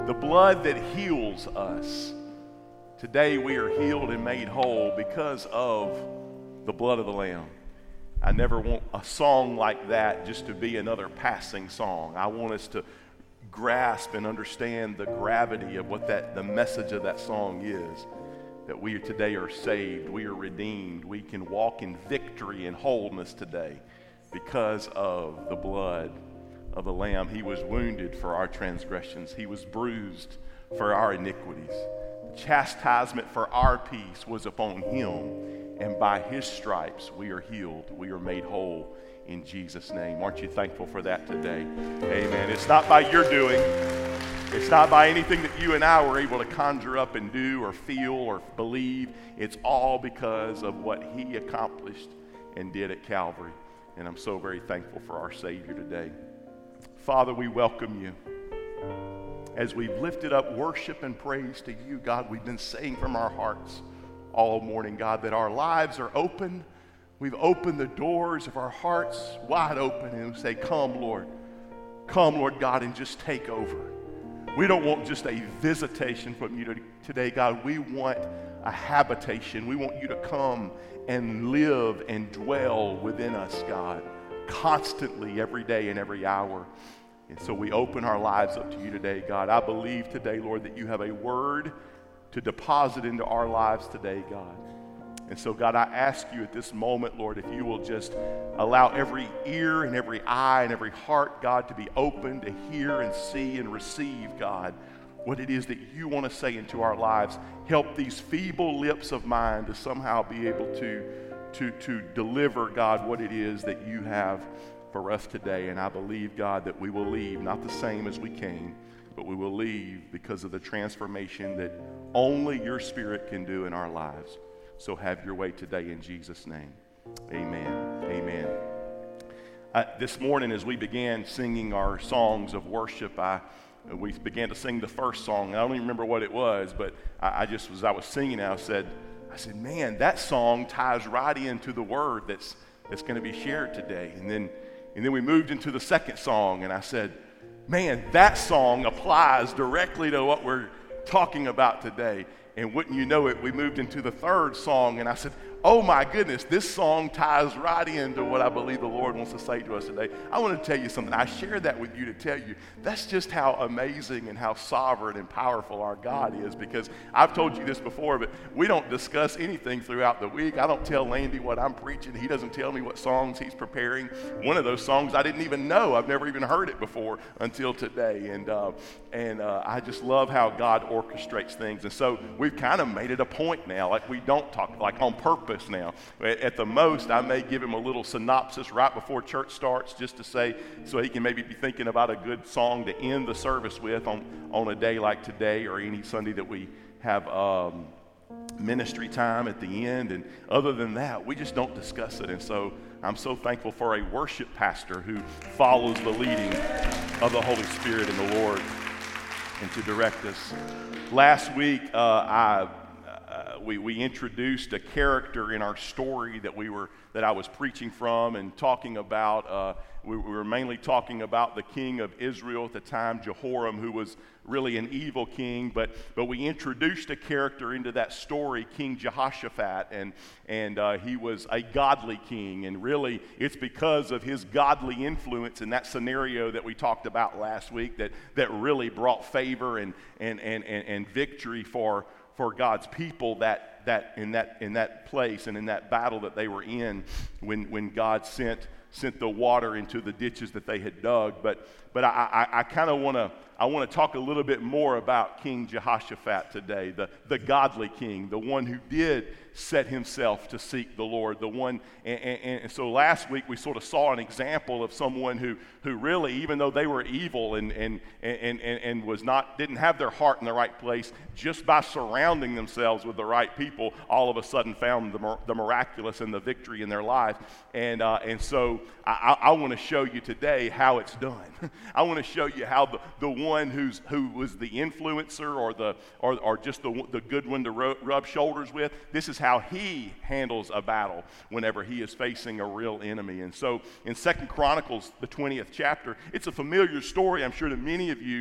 the blood that heals us. Today we are healed and made whole because of the blood of the Lamb. I never want a song like that just to be another passing song. I want us to grasp and understand the gravity of what the message of that song is. That we today are saved, we are redeemed, we can walk in victory and wholeness today because of the blood of the Lamb. He was wounded for our transgressions. He was bruised for our iniquities. The chastisement for our peace was upon him, and by his stripes we are healed. We are made whole in Jesus' name. Aren't you thankful for that today? Amen. It's not by your doing. It's not by anything that you and I were able to conjure up and do or feel or believe. It's all because of what he accomplished and did at Calvary. And I'm so very thankful for our Savior today. Father, we welcome you. As we've lifted up worship and praise to you, God, we've been saying from our hearts all morning, God, that our lives are open. We've opened the doors of our hearts wide open and we say, come, Lord. Come, Lord God, and just take over. We don't want just a visitation from you today, God. We want a habitation. We want you to come and live and dwell within us, God, constantly, every day and every hour. And so we open our lives up to you today, God. I believe today, Lord, that you have a word to deposit into our lives today, God. And so, God, I ask you at this moment, Lord, if you will just allow every ear and every eye and every heart, God, to be open to hear and see and receive, God, what it is that you want to say into our lives. Help these feeble lips of mine to somehow be able to deliver, God, what it is that you have for us today. And I believe, God, that we will leave not the same as we came, but we will leave because of the transformation that only your Spirit can do in our lives. So have your way today in Jesus' name. Amen. Amen. This morning as we began singing our songs of worship, we began to sing the first song. I don't even remember what it was, but I just, as I was singing it, I said, man, that song ties right into the word that's going to be shared today. And then we moved into the second song, and I said, man, that song applies directly to what we're talking about today. And wouldn't you know it, we moved into the third song, and I said, oh my goodness, this song ties right into what I believe the Lord wants to say to us today. I want to tell you something. I shared that with you to tell you that's just how amazing and how sovereign and powerful our God is, because I've told you this before, but we don't discuss anything throughout the week. I don't tell Landy what I'm preaching. He doesn't tell me what songs he's preparing. One of those songs I didn't even know. I've never even heard it before until today. And I just love how God orchestrates things. And so we've kind of made it a point now, like we don't talk, like on purpose now. At the most, I may give him a little synopsis right before church starts just to say, so he can maybe be thinking about a good song to end the service with on a day like today or any Sunday that we have ministry time at the end. And other than that, we just don't discuss it. And so I'm so thankful for a worship pastor who follows the leading of the Holy Spirit and the Lord and to direct us. Last week, we introduced a character in our story that I was preaching from and talking about. We were mainly talking about the king of Israel at the time, Jehoram, who was really an evil king, but we introduced a character into that story, King Jehoshaphat, and he was a godly king, and really it's because of his godly influence in that scenario that we talked about last week that really brought favor and victory for God's people that in that place and in that battle that they were in when God sent the water into the ditches that they had dug. But I kind of want to talk a little bit more about King Jehoshaphat today, the godly king, the one who did set himself to seek the Lord, the one. And so last week we sort of saw an example of someone who really, even though they were evil and didn't have their heart in the right place, just by surrounding themselves with the right people, all of a sudden found the miraculous and the victory in their life. And so I want to show you today how it's done. I want to show you how the one who was the influencer or just the good one to rub shoulders with, this is how he handles a battle whenever he is facing a real enemy. And so in 2 Chronicles, the 20th chapter, it's a familiar story, I'm sure, to many of you.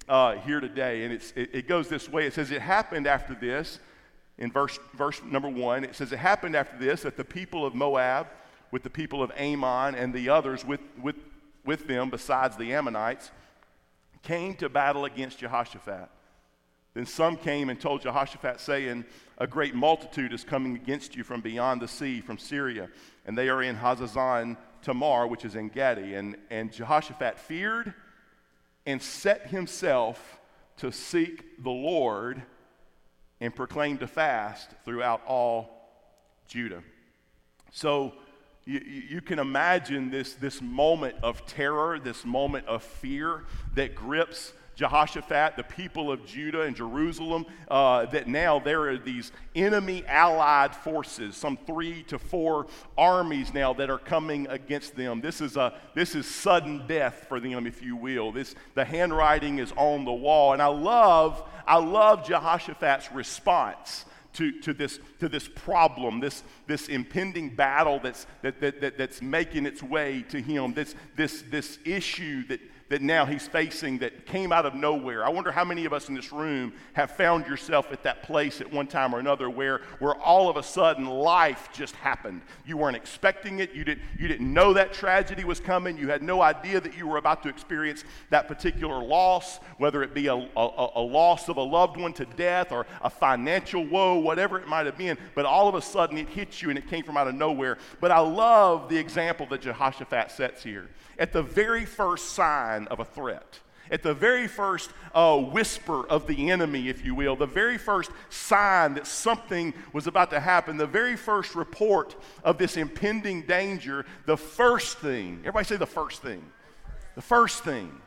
here today, and it goes this way. It says, it happened after this, in verse number 1, it says, it happened after this that the people of Moab, with the people of Ammon and the others with them, besides the Ammonites, came to battle against Jehoshaphat. Then some came and told Jehoshaphat, saying, a great multitude is coming against you from beyond the sea, from Syria, and they are in Hazazon Tamar, which is En Gedi. And Jehoshaphat feared and set himself to seek the Lord and proclaimed a fast throughout all Judah. So you can imagine this moment of terror, this moment of fear that grips Jehoshaphat, the people of Judah and Jerusalem, that now there are these enemy allied forces, some 3 to 4 armies now that are coming against them. This is sudden death for them, if you will. The handwriting is on the wall, and I love Jehoshaphat's response to this problem, this impending battle that's making its way to him, this issue that now he's facing that came out of nowhere. I wonder how many of us in this room have found yourself at that place at one time or another where all of a sudden life just happened. You weren't expecting it. You didn't know that tragedy was coming. You had no idea that you were about to experience that particular loss, whether it be a loss of a loved one to death or a financial woe, whatever it might have been. But all of a sudden it hit you and it came from out of nowhere. But I love the example that Jehoshaphat sets here. At the very first sign of a threat, at the very first whisper of the enemy, if you will, the very first sign that something was about to happen, the very first report of this impending danger, the first thing, everybody say the first thing. The first thing.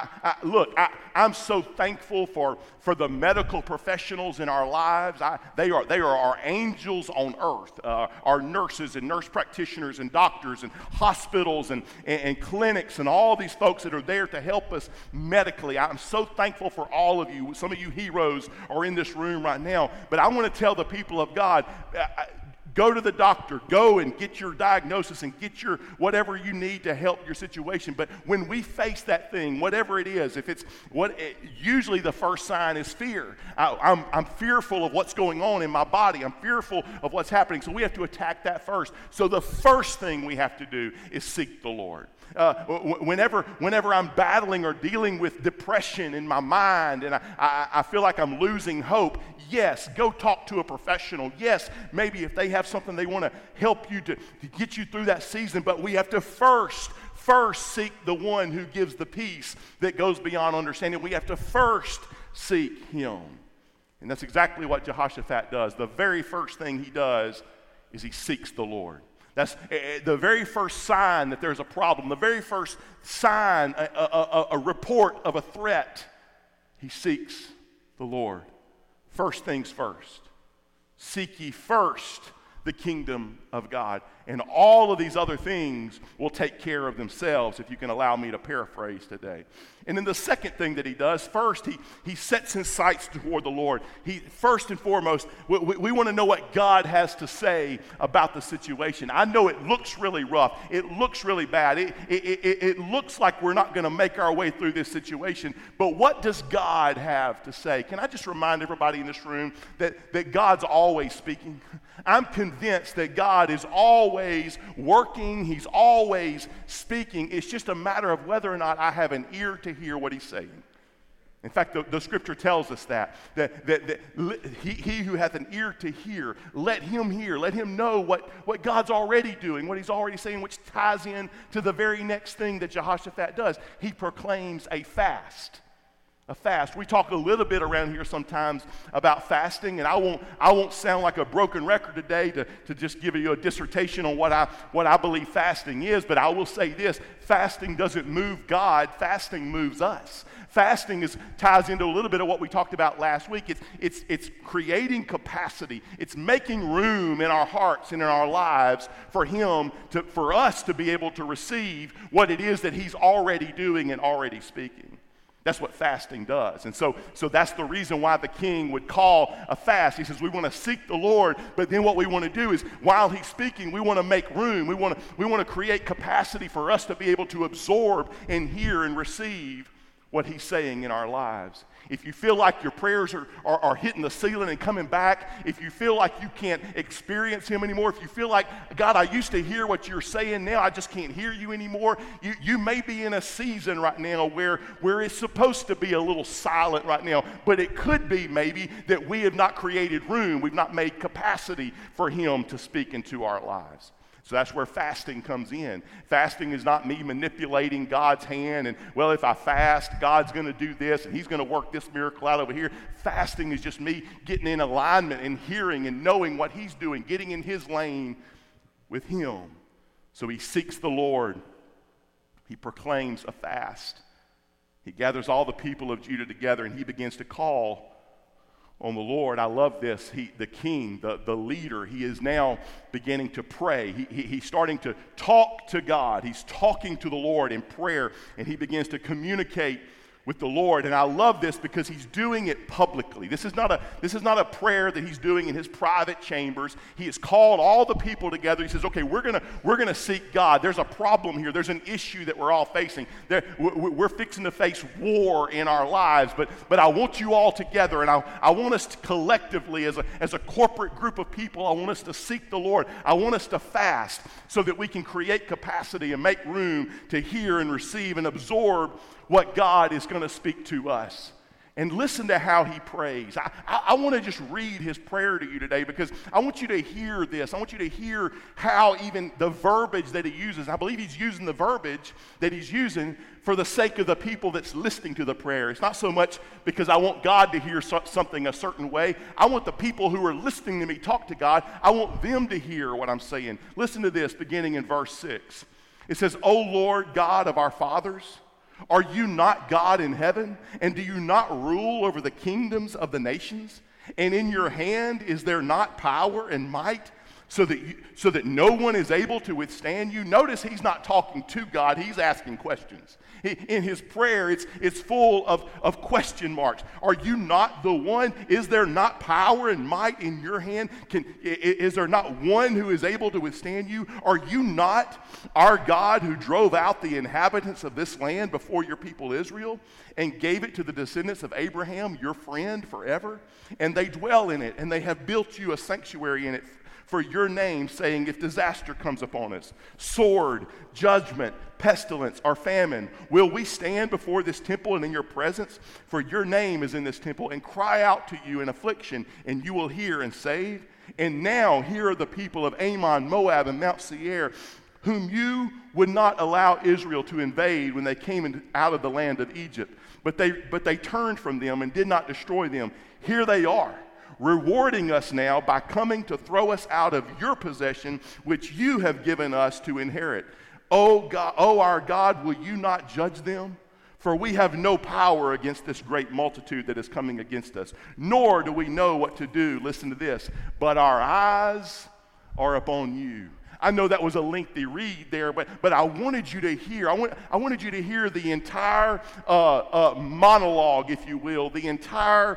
I'm so thankful for the medical professionals in our lives. They are our angels on earth, our nurses and nurse practitioners and doctors and hospitals and clinics and all these folks that are there to help us medically. I'm so thankful for all of you. Some of you heroes are in this room right now, but I want to tell the people of God, go to the doctor. Go and get your diagnosis and get your whatever you need to help your situation. But when we face that thing, whatever it is, usually the first sign is fear. I'm fearful of what's going on in my body. I'm fearful of what's happening. So we have to attack that first. So the first thing we have to do is seek the Lord. Whenever I'm battling or dealing with depression in my mind and I feel like I'm losing hope, yes, go talk to a professional. Yes, maybe if they have something they want to help you to get you through that season, but we have to first seek the one who gives the peace that goes beyond understanding. We have to first seek him. And that's exactly what Jehoshaphat does. The very first thing he does is he seeks the Lord. That's the very first sign that there's a problem, the very first sign, a report of a threat. He seeks the Lord. First things first. Seek ye first the kingdom of God. And all of these other things will take care of themselves, if you can allow me to paraphrase today. And then the second thing that he does, first, he sets his sights toward the Lord. First and foremost, we want to know what God has to say about the situation. I know it looks really rough. It looks really bad. It looks like we're not going to make our way through this situation. But what does God have to say? Can I just remind everybody in this room that God's always speaking? I'm convinced that God is always working. He's always speaking. It's just a matter of whether or not I have an ear to hear what he's saying. In fact, the scripture tells us that he who hath an ear to hear, let him hear. Let him know what God's already doing, what he's already saying, which ties in to the very next thing that Jehoshaphat does. He proclaims a fast. A fast. We talk a little bit around here sometimes about fasting, and I won't sound like a broken record today to just give you a dissertation on what I believe fasting is, but I will say this: fasting doesn't move God, fasting moves us. Fasting ties into a little bit of what we talked about last week. It's creating capacity. It's making room in our hearts and in our lives for for us to be able to receive what it is that he's already doing and already speaking. That's what fasting does. And so that's the reason why the king would call a fast. He says, we want to seek the Lord, but then what we want to do is, while he's speaking, we want to make room. We want to create capacity for us to be able to absorb and hear and receive what he's saying in our lives. If you feel like your prayers are hitting the ceiling and coming back, if you feel like you can't experience him anymore, if you feel like, God, I used to hear what you're saying, now I just can't hear you anymore, you may be in a season right now where it's supposed to be a little silent right now, but it could be maybe that we have not created room, we've not made capacity for him to speak into our lives. So that's where fasting comes in. Fasting is not me manipulating God's hand and, well, if I fast, God's going to do this and he's going to work this miracle out over here. Fasting is just me getting in alignment and hearing and knowing what he's doing, getting in his lane with him. So he seeks the Lord. He proclaims a fast. He gathers all the people of Judah together and he begins to call on the Lord. I love this. The king, the leader, he is now beginning to pray. He's starting to talk to God. He's talking to the Lord in prayer, and he begins to communicate with the Lord. And I love this because he's doing it publicly. This is not a prayer that he's doing in his private chambers. He has called all the people together. He says, okay, we're gonna seek God. There's a problem here. There's an issue that we're all facing. We're fixing to face war in our lives, but I want you all together, and I want us to collectively as a corporate group of people, I want us to seek the Lord. I want us to fast so that we can create capacity and make room to hear and receive and absorb what God is going to speak to us. And listen to how he prays. I want to just read his prayer to you today because I want you to hear this. I want you to hear how even the verbiage that he uses, I believe he's using the verbiage that he's using for the sake of the people that's listening to the prayer. It's not so much because I want God to hear something a certain way. I want the people who are listening to me talk to God, I want them to hear what I'm saying. Listen to this beginning in verse 6. It says, O Lord God of our fathers, are you not God in heaven? And do you not rule over the kingdoms of the nations? And in your hand is there not power and might so that no one is able to withstand you? Notice he's not talking to God, he's asking questions. In his prayer, it's full of question marks. Are you not the one? Is there not power and might in your hand? Is there not one who is able to withstand you? Are you not our God who drove out the inhabitants of this land before your people Israel and gave it to the descendants of Abraham, your friend, forever? And they dwell in it, and they have built you a sanctuary in it for your name, saying, if disaster comes upon us, sword, judgment, pestilence, or famine, will we stand before this temple and in your presence? For your name is in this temple, and cry out to you in affliction, and you will hear and save. And now here are the people of Ammon, Moab, and Mount Seir, whom you would not allow Israel to invade when they came out of the land of Egypt. But they turned from them and did not destroy them. Here they are, rewarding us now by coming to throw us out of your possession, which you have given us to inherit. O God, O our God, will you not judge them? For we have no power against this great multitude that is coming against us, nor do we know what to do. Listen to this. But our eyes are upon you. I know that was a lengthy read there, but I wanted you to hear. I wanted you to hear the entire monologue, if you will, the entire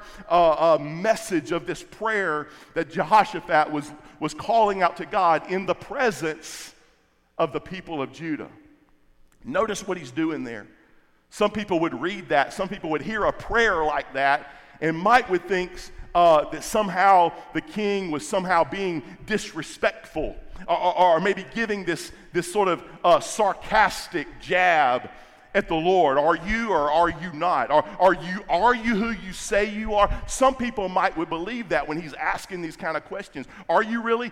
message of this prayer that Jehoshaphat was calling out to God in the presence of the people of Judah. Notice what he's doing there. Some people would read that. Some people would hear a prayer like that, and Mike would think that somehow the king was somehow being disrespectful, or maybe giving this sort of sarcastic jab at the Lord. Are you or are you not? Are you who you say you are? Some people would believe that when he's asking these kind of questions. Are you really?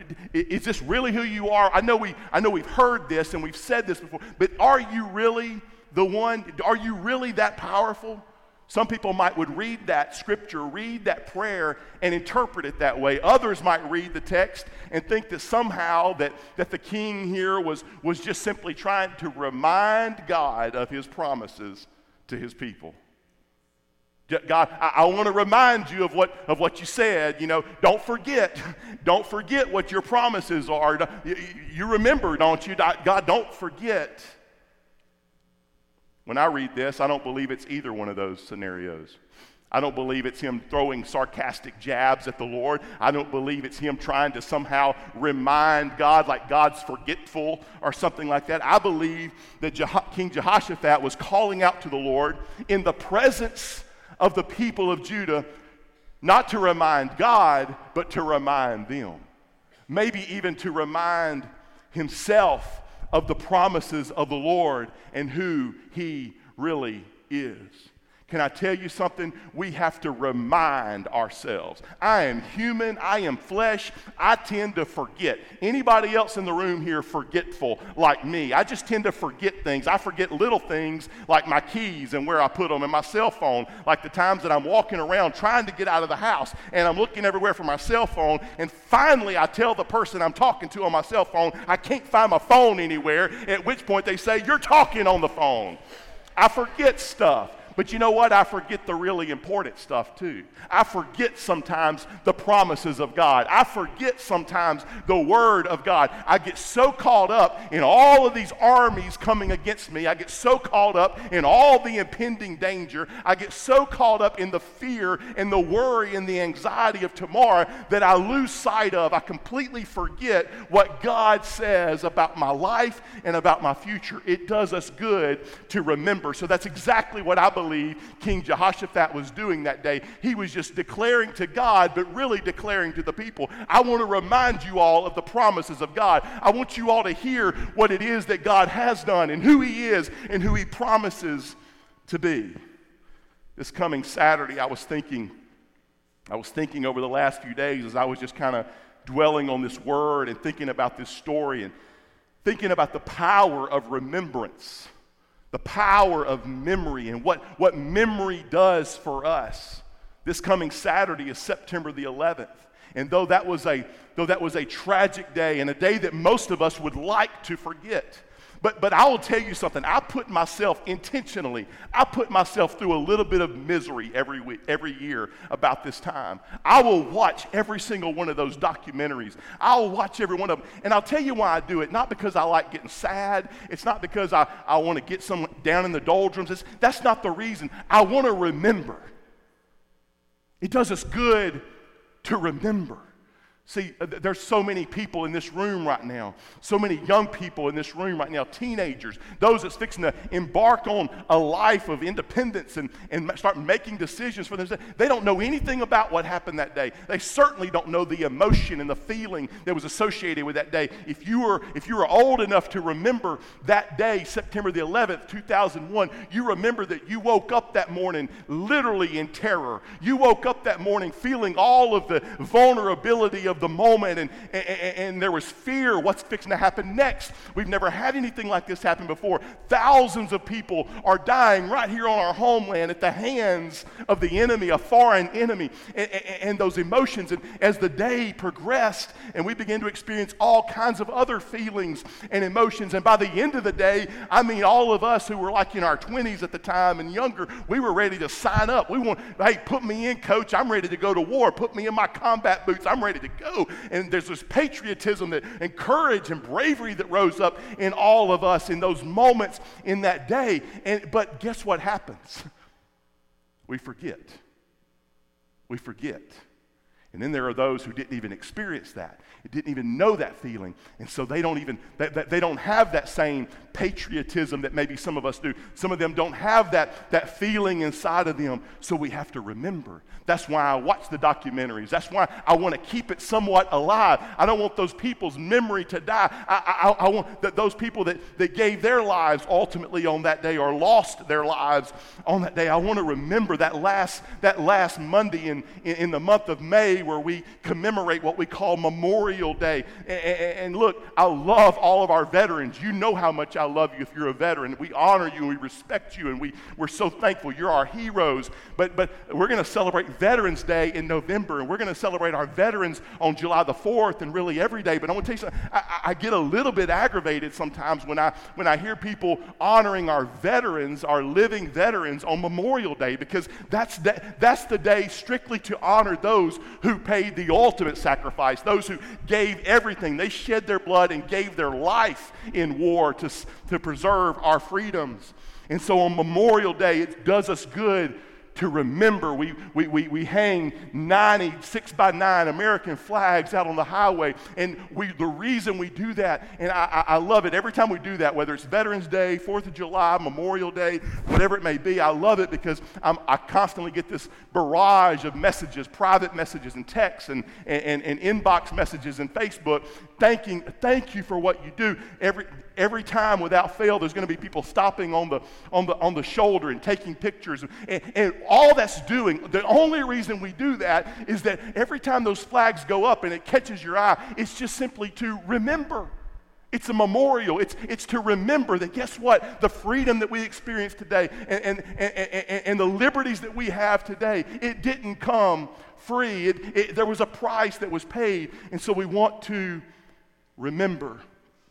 Is this really who you are? I know we've heard this and we've said this before, but are you really the one? Are you really that powerful? Some people would read that scripture, read that prayer, and interpret it that way. Others might read the text and think that somehow that the king here was just simply trying to remind God of his promises to his people. God, I want to remind you of what you said. Don't forget what your promises are. You remember, don't you? God, don't forget. When I read this, I don't believe it's either one of those scenarios. I don't believe it's him throwing sarcastic jabs at the Lord. I don't believe it's him trying to somehow remind God like God's forgetful or something like that. I believe that King Jehoshaphat was calling out to the Lord in the presence of the people of Judah, not to remind God, but to remind them. Maybe even to remind himself of the promises of the Lord and who he really is. Can I tell you something? We have to remind ourselves. I am human. I am flesh. I tend to forget. Anybody else in the room here forgetful like me? I just tend to forget things. I forget little things like my keys and where I put them, and my cell phone, like the times that I'm walking around trying to get out of the house and I'm looking everywhere for my cell phone, and finally I tell the person I'm talking to on my cell phone, I can't find my phone anywhere, at which point they say, "You're talking on the phone." I forget stuff. But you know what? I forget the really important stuff too. I forget sometimes the promises of God. I forget sometimes the word of God. I get so caught up in all of these armies coming against me. I get so caught up in all the impending danger. I get so caught up in the fear and the worry and the anxiety of tomorrow that I lose sight of. I completely forget what God says about my life and about my future. It does us good to remember. So that's exactly what I believe King Jehoshaphat was doing that day. He was just declaring to God, but really declaring to the people. I want to remind you all of the promises of God. I want you all to hear what it is that God has done and who he is and who he promises to be. This coming Saturday, I was thinking over the last few days as I was just kind of dwelling on this word and thinking about this story and thinking about the power of remembrance. The power of memory and what memory does for us. This coming Saturday is September the 11th. And though that was a tragic day and a day that most of us would like to forget, but I will tell you something. I put myself through a little bit of misery every year about this time. I will watch every single one of those documentaries. I will watch every one of them. And I'll tell you why I do it. Not because I like getting sad. It's not because I want to get someone down in the doldrums. That's not the reason. I want to remember. It does us good to remember. See, there's so many people in this room right now, so many young people in this room right now, teenagers, those that's fixing to embark on a life of independence and start making decisions for themselves. They don't know anything about what happened that day. They certainly don't know the emotion and the feeling that was associated with that day. If you were old enough to remember that day, September the 11th, 2001, you remember that you woke up that morning literally in terror. You woke up that morning feeling all of the vulnerability of the moment, and there was fear. What's fixing to happen next? We've never had anything like this happen before. Thousands of people are dying right here on our homeland at the hands of the enemy, a foreign enemy, and those emotions. And as the day progressed and we began to experience all kinds of other feelings and emotions, and by the end of the day, I mean all of us who were like in our 20s at the time and younger, we were ready to sign up. Hey, put me in, coach. I'm ready to go to war. Put me in my combat boots. I'm ready to go. And there's this patriotism and courage and bravery that rose up in all of us in those moments in that day. But guess what happens? We forget. We forget. And then there are those who didn't even experience that. Didn't even know that feeling. And so they don't have that same patriotism that maybe some of us do. Some of them don't have that feeling inside of them. So we have to remember. That's why I watch the documentaries. That's why I want to keep it somewhat alive. I don't want those people's memory to die. I want those people that gave their lives ultimately on that day or lost their lives on that day. I want to remember that last Monday in the month of May where we commemorate what we call Memorial Day. And look, I love all of our veterans. You know how much I love you if you're a veteran. We honor you and we respect you, and we're so thankful. You're our heroes. But we're going to celebrate Veterans Day in November, and we're going to celebrate our veterans on July the 4th and really every day. But I want to tell you something. I get a little bit aggravated sometimes when I hear people honoring our veterans, our living veterans, on Memorial Day, because that's the day strictly to honor those who paid the ultimate sacrifice, those who gave everything. They shed their blood and gave their life in war to preserve our freedoms. And so on Memorial Day, it does us good to remember. We hang 90 6x9 American flags out on the highway, and the reason we do that, and I love it every time we do that, whether it's Veterans Day, 4th of July, Memorial Day, whatever it may be. I love it because I constantly get this barrage of messages, private messages and texts and inbox messages and Facebook, thank you for what you do. Every time without fail, there's going to be people stopping on the shoulder and taking pictures. And all that's doing, the only reason we do that is that every time those flags go up and it catches your eye, it's just simply to remember. It's a memorial. It's to remember that, guess what? The freedom that we experience today and the liberties that we have today, it didn't come free. There was a price that was paid. And so we want to remember.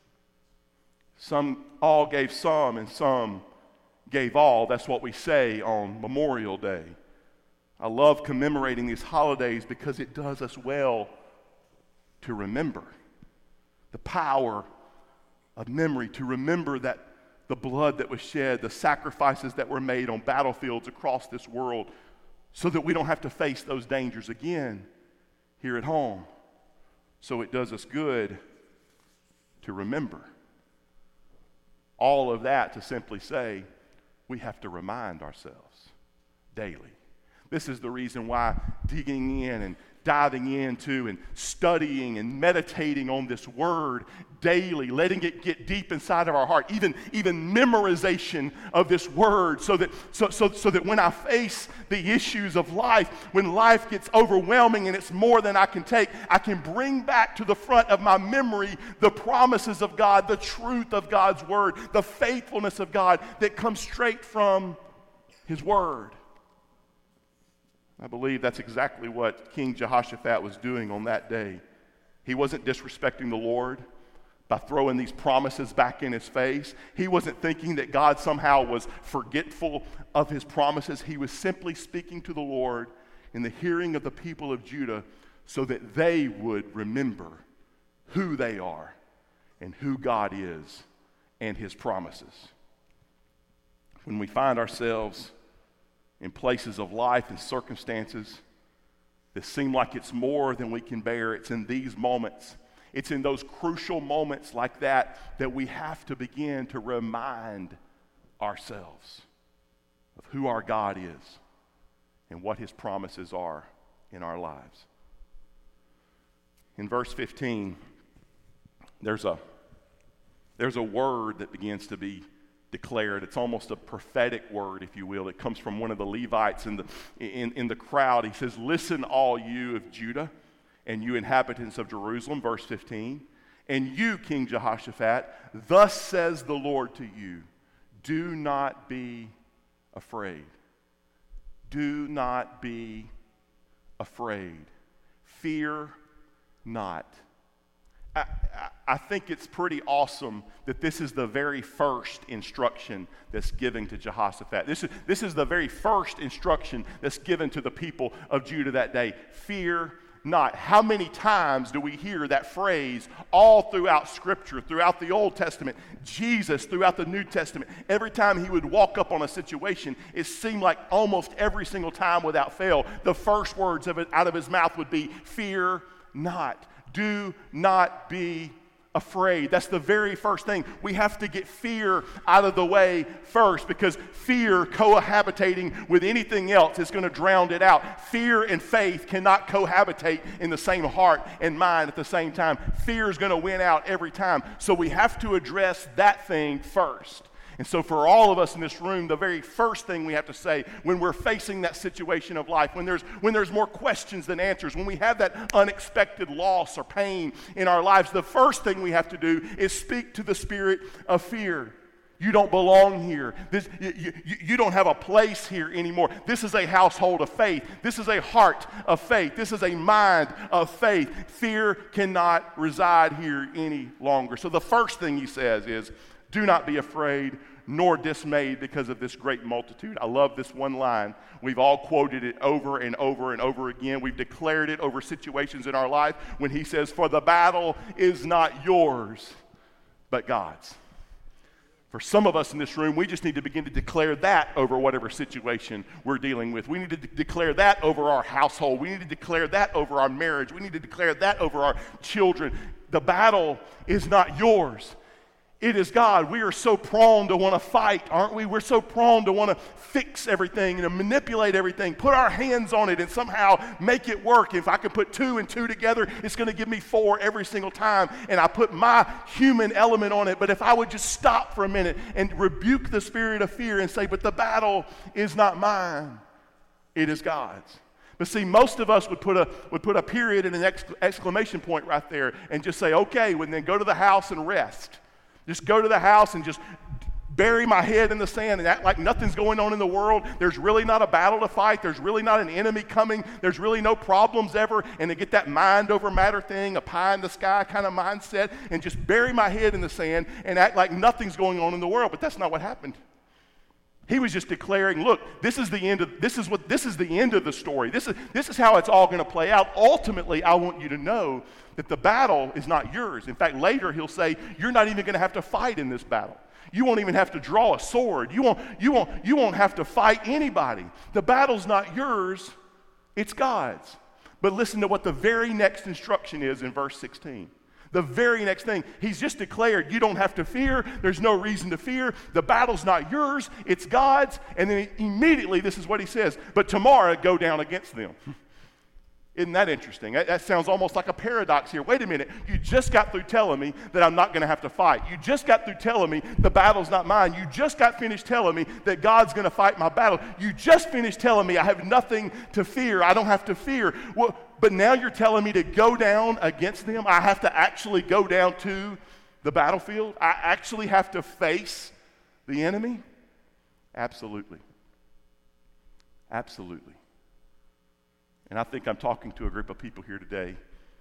Some all gave some and some gave all. That's what we say on Memorial Day. I love commemorating these holidays because it does us well to remember the power of memory, to remember that the blood that was shed, the sacrifices that were made on battlefields across this world, so that we don't have to face those dangers again here at home. So it does us good to remember. All of that to simply say we have to remind ourselves daily. This is the reason why digging in and diving into and studying and meditating on this word daily, letting it get deep inside of our heart, even memorization of this word, so that when I face the issues of life, when life gets overwhelming and it's more than I can take, I can bring back to the front of my memory the promises of God, the truth of God's word, the faithfulness of God that comes straight from his word. I believe that's exactly what King Jehoshaphat was doing on that day. He wasn't disrespecting the Lord by throwing these promises back in his face. He wasn't thinking that God somehow was forgetful of his promises. He was simply speaking to the Lord in the hearing of the people of Judah so that they would remember who they are and who God is and his promises. When we find ourselves in places of life and circumstances that seem like it's more than we can bear, it's in these moments, it's in those crucial moments like that we have to begin to remind ourselves of who our God is and what his promises are in our lives. In verse 15, there's a word that begins to be declared. It's almost a prophetic word, if you will. It comes from one of the Levites in the crowd. He says, "Listen, all you of Judah and you inhabitants of Jerusalem," verse 15, "and you, King Jehoshaphat, thus says the Lord to you, do not be afraid." Do not be afraid. Fear not. I think it's pretty awesome that this is the very first instruction that's given to Jehoshaphat. This is the very first instruction that's given to the people of Judah that day. Fear not. How many times do we hear that phrase all throughout Scripture, throughout the Old Testament, Jesus throughout the New Testament? Every time he would walk up on a situation, it seemed like almost every single time without fail, the first words out of his mouth would be, "Fear not." Do not be afraid. That's the very first thing. We have to get fear out of the way first, because fear cohabitating with anything else is going to drown it out. Fear and faith cannot cohabitate in the same heart and mind at the same time. Fear is going to win out every time. So we have to address that thing first. And so for all of us in this room, the very first thing we have to say when we're facing that situation of life, when there's more questions than answers, when we have that unexpected loss or pain in our lives, the first thing we have to do is speak to the spirit of fear. You don't belong here. You don't have a place here anymore. This is a household of faith. This is a heart of faith. This is a mind of faith. Fear cannot reside here any longer. So the first thing he says is, do not be afraid nor dismayed because of this great multitude. I love this one line. We've all quoted it over and over and over again. We've declared it over situations in our life when he says, "For the battle is not yours, but God's." For some of us in this room, we just need to begin to declare that over whatever situation we're dealing with. We need to declare that over our household. We need to declare that over our marriage. We need to declare that over our children. The battle is not yours. It is God. We are so prone to want to fight, aren't we? We're so prone to want to fix everything and to manipulate everything, put our hands on it and somehow make it work. If I can put 2 and 2 together, it's going to give me 4 every single time. And I put my human element on it. But if I would just stop for a minute and rebuke the spirit of fear and say, but the battle is not mine, it is God's. But see, most of us would put a period and an exclamation point right there and just say, okay, well, then go to the house and rest. Just go to the house and just bury my head in the sand and act like nothing's going on in the world. There's really not a battle to fight. There's really not an enemy coming. There's really no problems ever. And to get that mind over matter thing, a pie in the sky kind of mindset, and just bury my head in the sand and act like nothing's going on in the world. But that's not what happened. He was just declaring, look, this is the end of the story. This is how it's all going to play out. Ultimately, I want you to know that the battle is not yours. In fact, later he'll say, you're not even going to have to fight in this battle. You won't even have to draw a sword. You won't have to fight anybody. The battle's not yours, it's God's. But listen to what the very next instruction is in verse 16. The very next thing, he's just declared, you don't have to fear. There's no reason to fear. The battle's not yours, it's God's. And then immediately, this is what he says, but tomorrow go down against them. Isn't that interesting? That sounds almost like a paradox here. Wait a minute. You just got through telling me that I'm not going to have to fight. You just got through telling me the battle's not mine. You just got finished telling me that God's going to fight my battle. You just finished telling me I have nothing to fear. I don't have to fear. Well, but now you're telling me to go down against them? I have to actually go down to the battlefield? I actually have to face the enemy? Absolutely. Absolutely. And I think I'm talking to a group of people here today.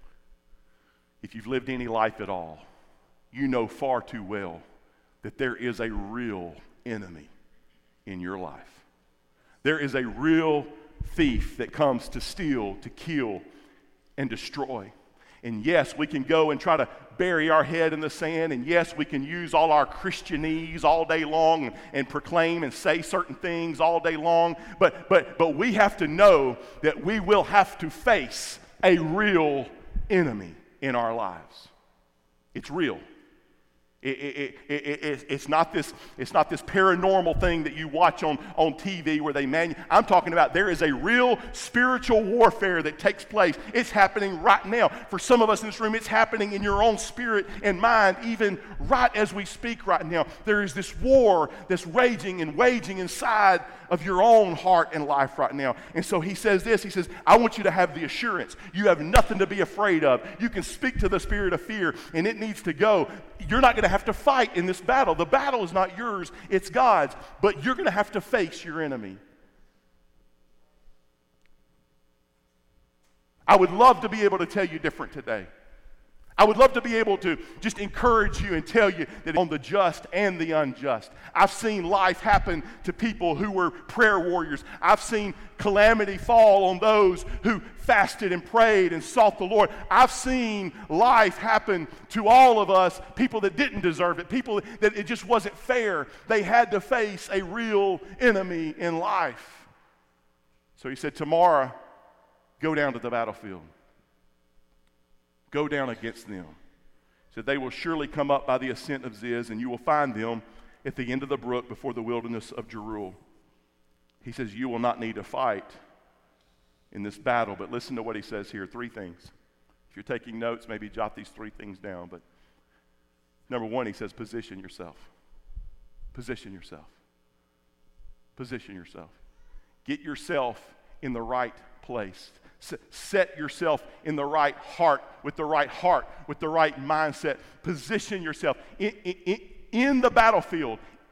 If you've lived any life at all, you know far too well that there is a real enemy in your life. There is a real thief that comes to steal, to kill, and destroy. And yes, we can go and try to bury our head in the sand, and yes, we can use all our Christianese all day long and proclaim and say certain things all day long, but we have to know that we will have to face a real enemy in our lives. It's real. It's not this paranormal thing that you watch on TV where I'm talking about there is a real spiritual warfare that takes place. It's happening right now. For some of us in this room, it's happening in your own spirit and mind, even right as we speak right now. There is this war that's raging and waging inside of your own heart and life right now. And so he says this, he says, I want you to have the assurance. You have nothing to be afraid of. You can speak to the spirit of fear, and it needs to go. You're not going to have to fight in this battle. The battle is not yours, it's God's. But you're going to have to face your enemy. I would love to be able to tell you different today. I would love to be able to just encourage you and tell you that on the just and the unjust. I've seen life happen to people who were prayer warriors. I've seen calamity fall on those who fasted and prayed and sought the Lord. I've seen life happen to all of us, people that didn't deserve it, people that it just wasn't fair. They had to face a real enemy in life. So he said, tomorrow, go down to the battlefield. Go down against them. He said, they will surely come up by the ascent of Ziz, and you will find them at the end of the brook before the wilderness of Jeruel. He says, you will not need to fight in this battle, but listen to what he says here, 3 things. If you're taking notes, maybe jot these 3 things down. But number 1, he says, position yourself. Position yourself. Position yourself. Get yourself in the right place. Set yourself in the right heart, with the right mindset. Position yourself in the battlefield,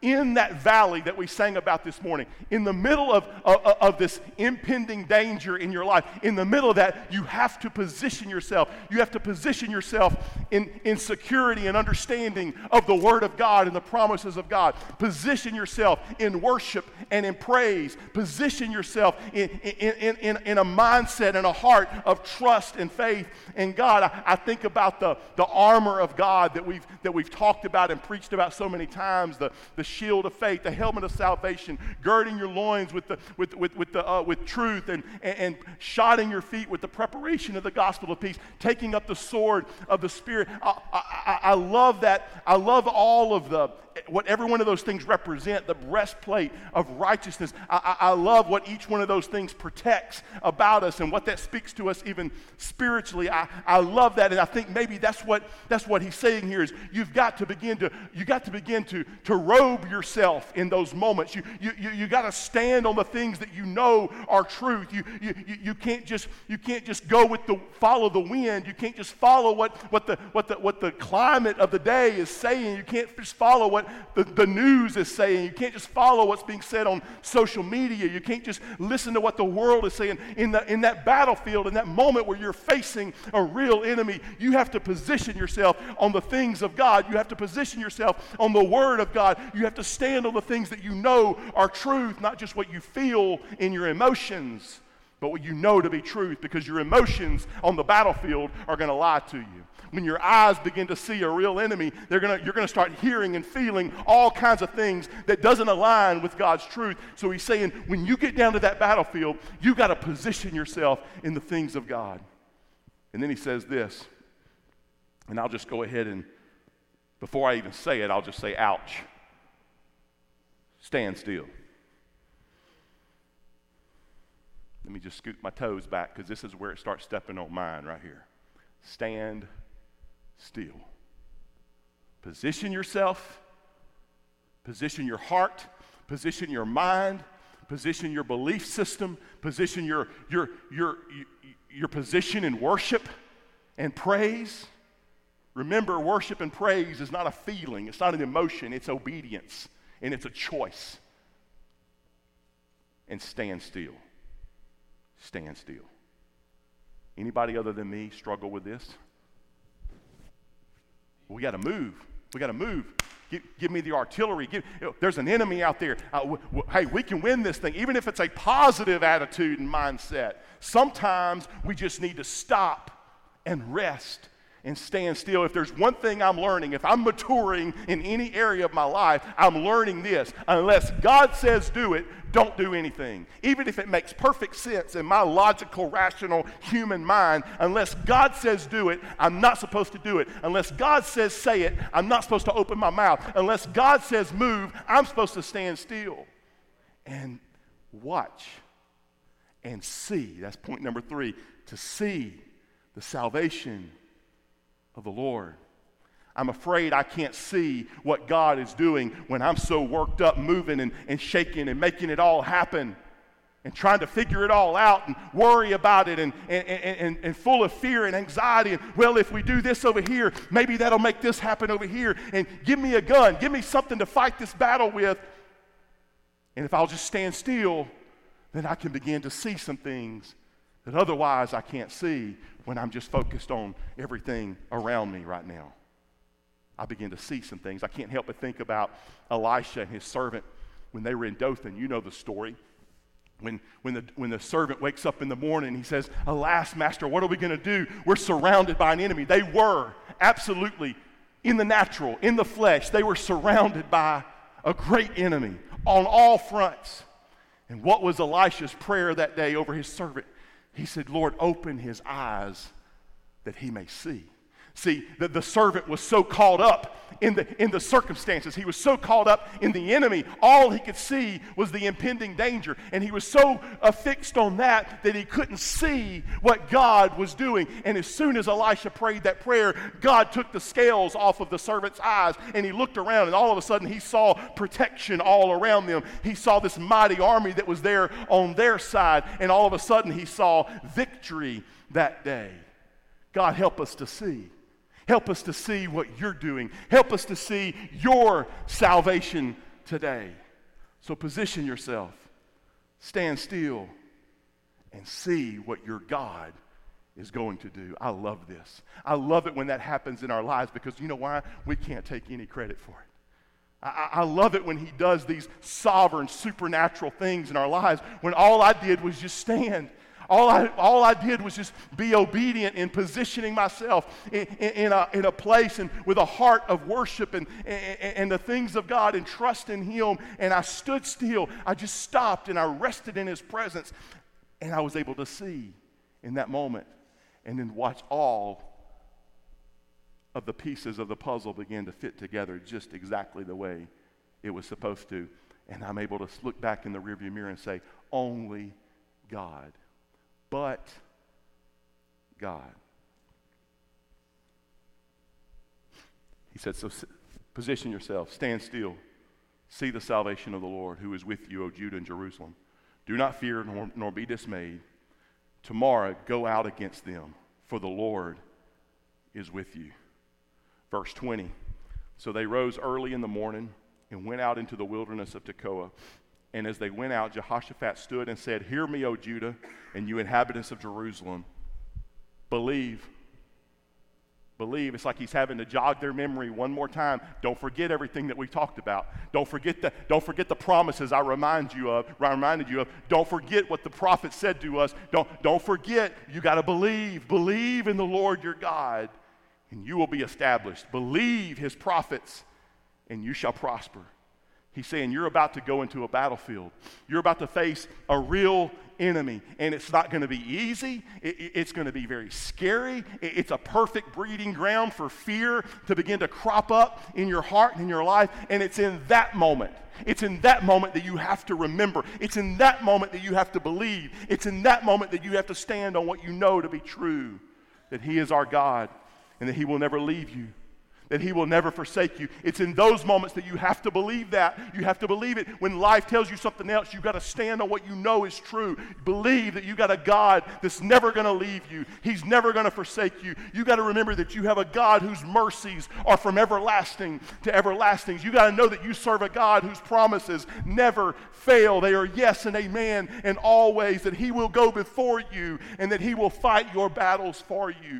in that valley that we sang about this morning, in the middle of this impending danger in your life, in the middle of that, you have to position yourself. You have to position yourself in security and understanding of the Word of God and the promises of God. Position yourself in worship and in praise. Position yourself in a mindset and a heart of trust and faith in God. I think about the armor of God that we've talked about and preached about so many times, the shield of faith, the helmet of salvation, girding your loins with truth, and shodding your feet with the preparation of the gospel of peace, taking up the sword of the Spirit. I love that. I love all of what every one of those things represent, the breastplate of righteousness. I love what each one of those things protects about us and what that speaks to us even spiritually. I love that, and I think maybe that's what he's saying here is you've got to begin to robe yourself in those moments. You got to stand on the things that you know are truth. You can't just go follow the wind. You can't just follow what the climate of the day is saying. You can't just follow what the news is saying. You can't just follow what's being said on social media. You can't just listen to what the world is saying. In that battlefield, in that moment where you're facing a real enemy, you have to position yourself on the things of God. You have to position yourself on the Word of God. You have to stand on the things that you know are truth, not just what you feel in your emotions, but what you know to be truth, because your emotions on the battlefield are going to lie to you. When your eyes begin to see a real enemy, you're going to start hearing and feeling all kinds of things that doesn't align with God's truth. So he's saying, when you get down to that battlefield, you got to position yourself in the things of God. And then he says this, and I'll just go ahead and, before I even say it, I'll just say, ouch. Stand still. Let me just scoot my toes back, because this is where it starts stepping on mine right here. Stand still. Position yourself, position your heart, position your mind, position your belief system, position your position in worship and praise. Remember, worship and praise is not a feeling, it's not an emotion, it's obedience, and it's a choice. And stand still. Stand still. Anybody other than me struggle with this? We got to move. We got to move. Give me the artillery. There's an enemy out there. Hey, we can win this thing, even if it's a positive attitude and mindset. Sometimes we just need to stop and rest and stand still. If there's one thing I'm learning, if I'm maturing in any area of my life, I'm learning this. Unless God says do it, don't do anything. Even if it makes perfect sense in my logical, rational, human mind, unless God says do it, I'm not supposed to do it. Unless God says say it, I'm not supposed to open my mouth. Unless God says move, I'm supposed to stand still and watch and see. That's point number 3, to see the salvation of the Lord. I'm afraid I can't see what God is doing when I'm so worked up, moving and shaking and making it all happen and trying to figure it all out and worry about it and full of fear and anxiety. And, well, if we do this over here, maybe that'll make this happen over here. And give me a gun. Give me something to fight this battle with. And if I'll just stand still, then I can begin to see some things that otherwise I can't see when I'm just focused on everything around me right now. I begin to see some things. I can't help but think about Elisha and his servant when they were in Dothan. You know the story. When the servant wakes up in the morning, he says, "Alas, master, what are we going to do? We're surrounded by an enemy." They were absolutely, in the natural, in the flesh, they were surrounded by a great enemy on all fronts. And what was Elisha's prayer that day over his servant? He said, "Lord, open his eyes that he may see." See, the servant was so caught up in the circumstances. He was so caught up in the enemy. All he could see was the impending danger. And he was so fixed on that he couldn't see what God was doing. And as soon as Elisha prayed that prayer, God took the scales off of the servant's eyes. And he looked around, and all of a sudden he saw protection all around them. He saw this mighty army that was there on their side. And all of a sudden he saw victory that day. God, help us to see. Help us to see what you're doing. Help us to see your salvation today. So position yourself, stand still, and see what your God is going to do. I love this. I love it when that happens in our lives, because you know why? We can't take any credit for it. I love it when he does these sovereign, supernatural things in our lives, when all I did was just stand. All I did was just be obedient in positioning myself in a place and with a heart of worship and the things of God and trust in him. And I stood still. I just stopped and I rested in his presence. And I was able to see in that moment and then watch all of the pieces of the puzzle begin to fit together just exactly the way it was supposed to. And I'm able to look back in the rearview mirror and say, only God. But God. He said, so position yourself, stand still, see the salvation of the Lord who is with you, O Judah and Jerusalem. Do not fear nor be dismayed. Tomorrow go out against them, for the Lord is with you. Verse 20, so they rose early in the morning and went out into the wilderness of Tekoa. And as they went out, Jehoshaphat stood and said, hear me, O Judah, and you inhabitants of Jerusalem. Believe. It's like he's having to jog their memory one more time. Don't forget everything that we talked about. Don't forget the promises I reminded you of. Don't forget what the prophet said to us. Don't forget, you got to believe. Believe in the Lord your God, and you will be established. Believe his prophets, and you shall prosper. He's saying you're about to go into a battlefield. You're about to face a real enemy, and it's not going to be easy. It's going to be very scary. It's a perfect breeding ground for fear to begin to crop up in your heart and in your life, and it's in that moment. It's in that moment that you have to remember. It's in that moment that you have to believe. It's in that moment that you have to stand on what you know to be true, that he is our God and that he will never leave you, that he will never forsake you. It's in those moments that you have to believe that. You have to believe it. When life tells you something else, you've got to stand on what you know is true. Believe that you got a God that's never going to leave you. He's never going to forsake you. You got to remember that you have a God whose mercies are from everlasting to everlasting. You got to know that you serve a God whose promises never fail. They are yes and amen and always, that he will go before you and that he will fight your battles for you.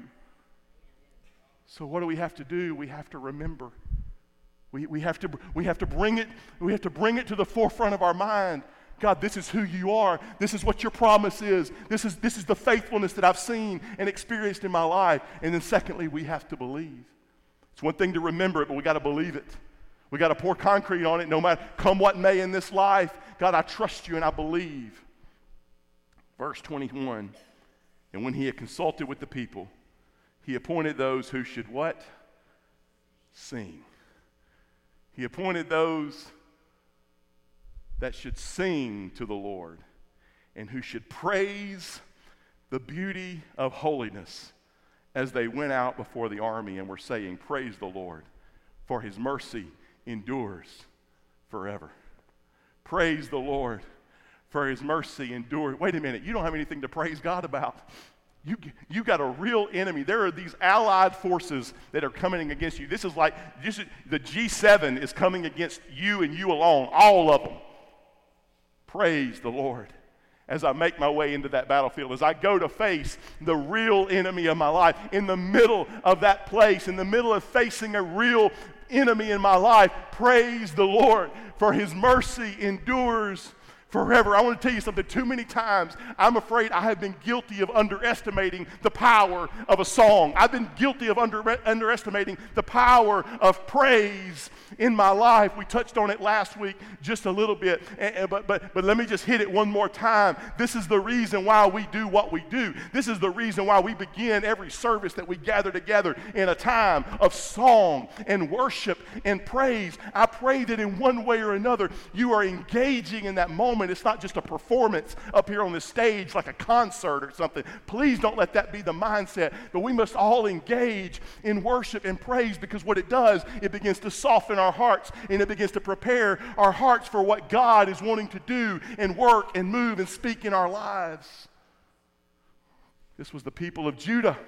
So what do we have to do? We have to remember. We have to bring it to the forefront of our mind. God, this is who you are. This is what your promise is. This is the faithfulness that I've seen and experienced in my life. And then secondly, we have to believe. It's one thing to remember it, but we got to believe it. We got to pour concrete on it no matter come what may in this life. God, I trust you and I believe. Verse 21, and when he had consulted with the people, he appointed those who should what? Sing. He appointed those that should sing to the Lord and who should praise the beauty of holiness as they went out before the army and were saying, praise the Lord, for his mercy endures forever. Praise the Lord, for his mercy endures. Wait a minute, you don't have anything to praise God about. You got a real enemy. There are these allied forces that are coming against you. This is like the G7 is coming against you and you alone, all of them. Praise the Lord as I make my way into that battlefield, as I go to face the real enemy of my life. In the middle of that place, in the middle of facing a real enemy in my life, praise the Lord, for his mercy endures forever. I want to tell you something. Too many times, I'm afraid I have been guilty of underestimating the power of a song. I've been guilty of underestimating the power of praise in my life. We touched on it last week just a little bit, but let me just hit it one more time. This is the reason why we do what we do. This is the reason why we begin every service that we gather together in a time of song and worship and praise. I pray that in one way or another, you are engaging in that moment. It's not just a performance up here on the stage like a concert or something. Please don't let that be the mindset. But we must all engage in worship and praise, because what it does, it begins to soften our hearts and it begins to prepare our hearts for what God is wanting to do and work and move and speak in our lives. This was the people of Judah,